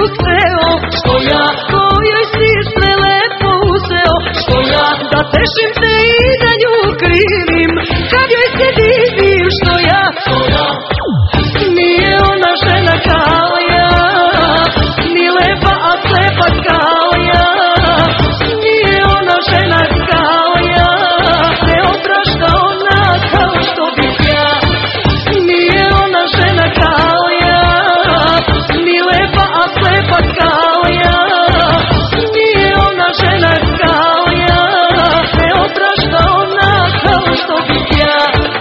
hteo, što ja kojoj si sve lepo uzeo, što ja da tešim te i da nju krivim, kad joj se divim, što ja nije ona žena kao ja, ni lepa a slepa kao ja, nije ona žena kao ja, ne oprašta ona kao što bih ja, nije ona žena kao ja, ni lepa a slepa kao ja, nije ona žena kao ja, ne oprašta ona kao što bih ja.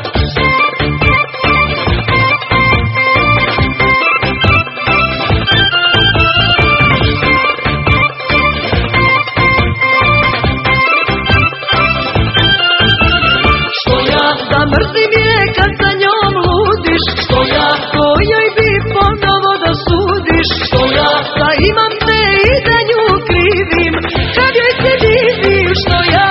Da mrzim je kad sa njom ludiš, što ja kojoj bi ponovo da sudiš, što ja da imam te i da nju krivim, kad joj se divim, što ja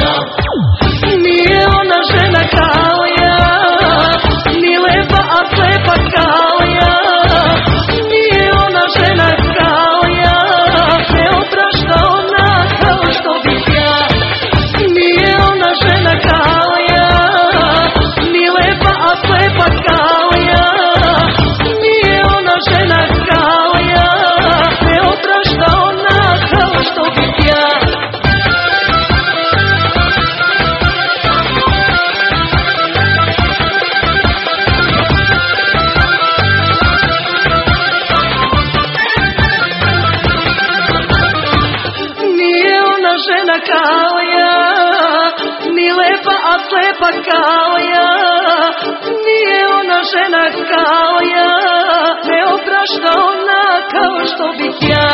nije ona žena kao ja, ni lepa a slepa kao ja, nije ona žena kao ja, ne oprašta ona kao što bih ja, nije ona žena kao ja, ni lepa a slepa kao ja, nije ona žena kao ja, ne oprašta ona kao što bih ja. Nije ona žena kao ja, ni lepa a slepa kao ja, nije ona žena kao ja, ne oprašta ona kao što bih ja.